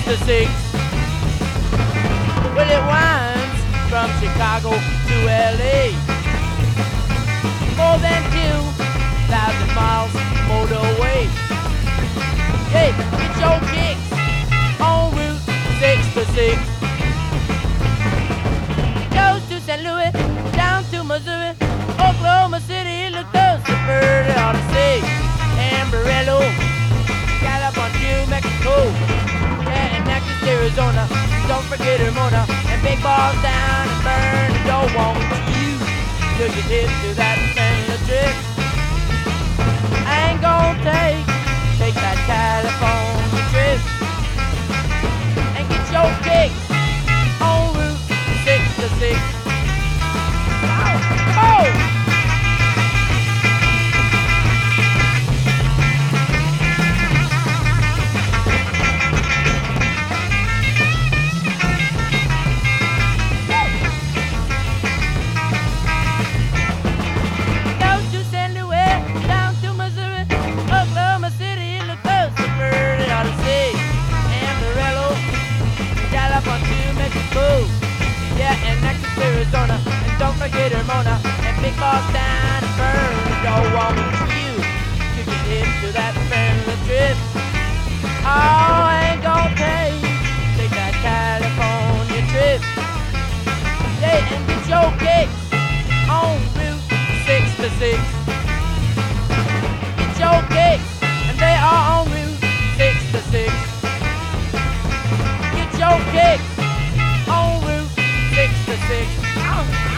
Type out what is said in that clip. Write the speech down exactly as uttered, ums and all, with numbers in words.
to six. Well, it winds from Chicago to L A. More than two thousand miles motorway. Hey, get your kicks on Route six to six. Goes to Saint Louis, down to Missouri, Oklahoma City, look those so pretty on the sea. Amarillo, got up on New Mexico, yeah, and Nacogdoches, Arizona. Don't forget Ramona, and big balls down and burn. And don't want you till you dip to that Saint trip. I ain't gonna take, take that California trip. And get your kicks on Route six to six. Come on! Yeah, and Nacogdoches, Arizona, and don't forget Ramona, and big balls down and burn. Don't want you to get hip to that friendly trip. Oh, I ain't gonna take, take that California trip. Yeah, and get your kicks on Route six to six. Get your kicks, and they are on Route six to six. Get your kicks on Route six to six. Oh.